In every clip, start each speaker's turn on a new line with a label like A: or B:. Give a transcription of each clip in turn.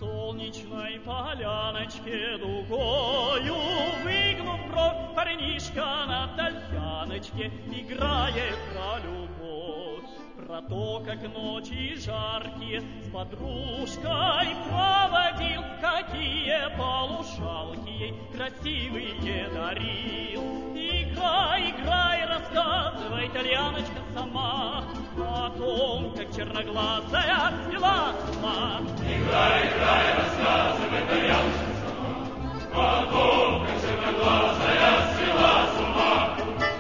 A: солнечной поляночке дугою, выгнув бровь, парнишка на тальяночке играет про любовь, про то, как ночи жаркие с подружкой проводил, какие полушалки ей красивые дарил. Играй, играй, рассказывай, итальяночка, сама о том, как черноглазая свела с ума.
B: Играй, играй, рассказывай, итальяночка, сама о том, как черноглазая свела с ума.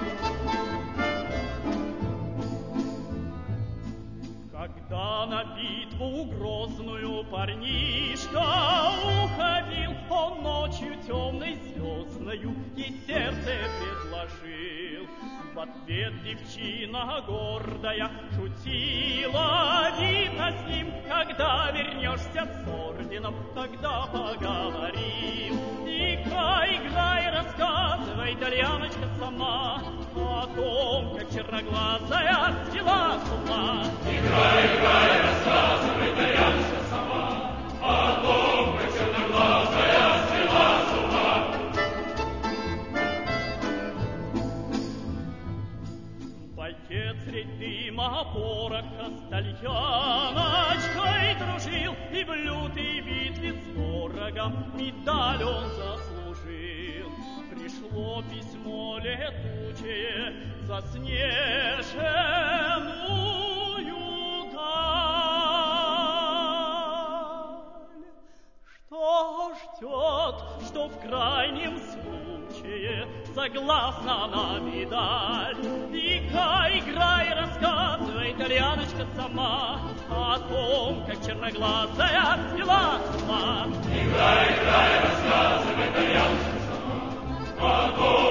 A: Когда на битву грозную парнишка уходил, он ночью темной звездною ей сердце предложил. В ответ девчина гордая шутила, видно с ним, когда вернешься с орденом, тогда поговорим. Играй, играй, рассказывай, итальяночка, сама о том, как черноглазая свела с ума.
B: Играй, играй, рассказывай, итальяночка, сама о том, как черноглазая свела с ума.
A: Боец средь дыма пороха с тальяночкой дружил, и в лютой битве с ворогом медаль он заслужил. Пришло письмо летучее заснеженную даль, что ждет, что в крайнем случае согласна на медаль. Играй, играй, рассказывай, итальяночка, сама о том, как черноглазая свела с ума.
B: Играй, играй, рассказывай, итальяночка, сама о том,